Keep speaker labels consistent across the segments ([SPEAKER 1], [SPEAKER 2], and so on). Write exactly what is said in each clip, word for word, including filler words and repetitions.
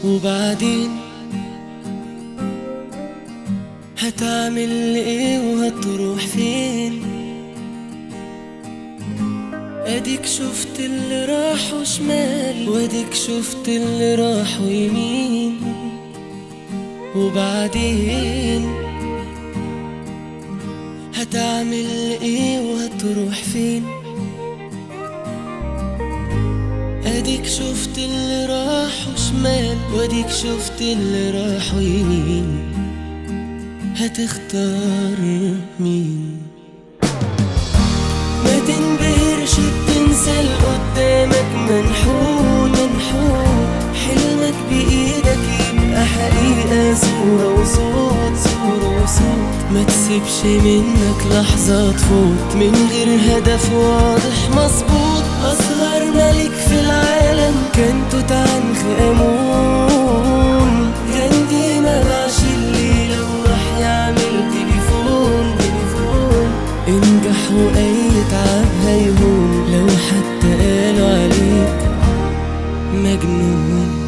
[SPEAKER 1] وبعدين هتعمل ايه وهتروح فين؟ اديك شفت اللي راحوا شمال واديك شفت اللي راحوا يمين، وبعدين هتعمل ايه وهتروح فين؟ اديك شفت اللي راحوا شمال واديك شفت اللي راحوا يمين، هتختار مين؟ ما تنبهرش بتنسى قدامك منحوت منحوت، حلمك بإيدك يبقى حقيقة، صورة وصوت صورة وصوت. ما تسيبش منك لحظة تفوت من غير هدف واضح مظبوط. أصغر ملك في العالم كان توت عنخ آمون، غاندي ما باعش الليلة وراح يعمل تليفون تليفون. انجح وأي تعب هيهون لو حتى قالوا عليك مجنون.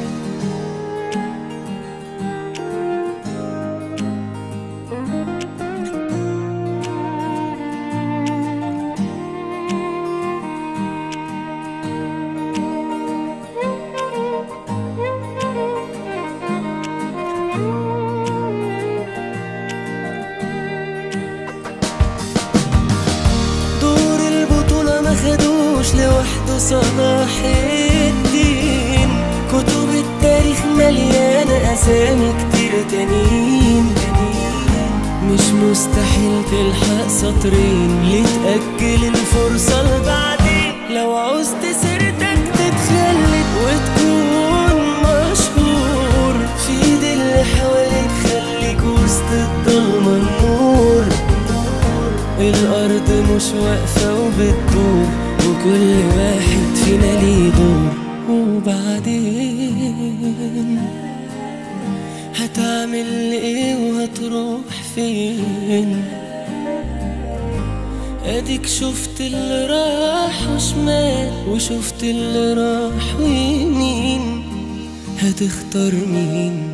[SPEAKER 1] مخدوش لوحده صلاح الدين، كتب التاريخ مليانة أسامي كتير تانيين. مش مستحيل تلحق سطرين، ليه تأجل الفرصة لبعدين؟ لو عوزت سيرتك تتخلد وتكون مشهور، في ايد اللي حواليك خليك وسط الضلمة النور. الأرض مش واقفة وبتدور، وكل واحد فينا ليه دور. وبعدين هتعمل ايه وهتروح فين؟ اديك شفت اللي راح شمال وشفت اللي راح يمين، هتختار مين؟